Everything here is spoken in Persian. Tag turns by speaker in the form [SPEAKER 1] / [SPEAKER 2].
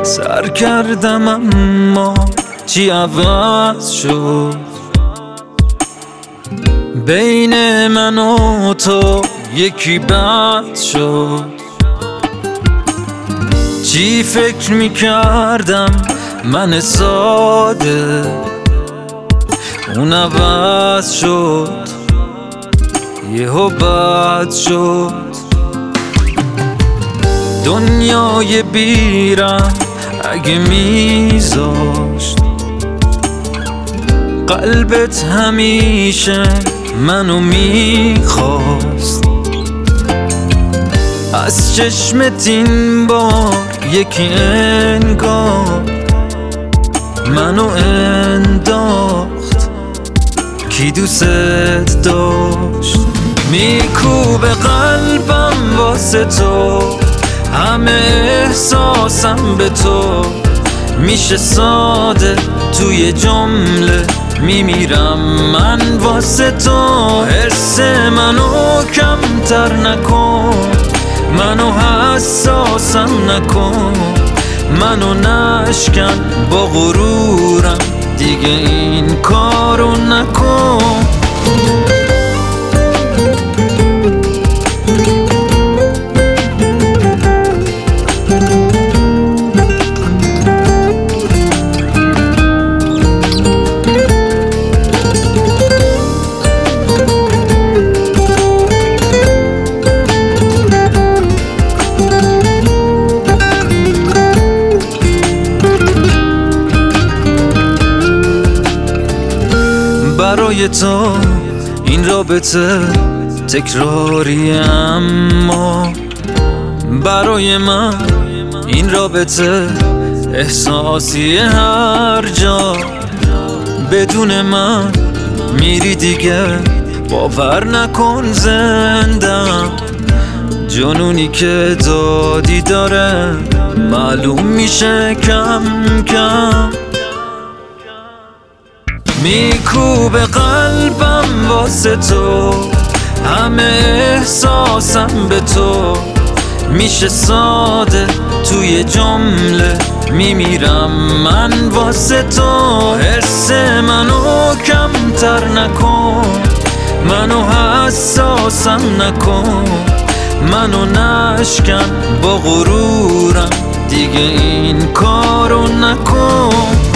[SPEAKER 1] سر کردم اما چی عوض شد؟ بین من و تو یکی بد شد. چی فکر میکردم من ساده، اون عوض شد، یهو بد شد. دنیای بیرم اگه میذاشت، قلبت همیشه منو میخواست. از چشمت این بار یکی انگار منو انداخت، کی دوست داشت؟ میکوبه قلبم واسه تو، همه احساسم به تو. میشه ساده توی جمله میمیرم من واسه تو. حس منو کمتر نکن، منو حساسم نکن، منو نشکن با غرورم، دیگه این کارو نکن. برای تو این رابطه تکراری، اما برای من این رابطه احساسی. هر جا بدون من میری دیگه باور نکن زندم. جنونی که دادی داره معلوم میشه کم کم. میکوبه قلبم واسه تو، همه احساسم به تو. میشه ساده توی جمله میمیرم من واسه تو. حس منو کمتر نکن، منو حساسم نکن، منو نشکن با غرورم، دیگه این کارو نکن.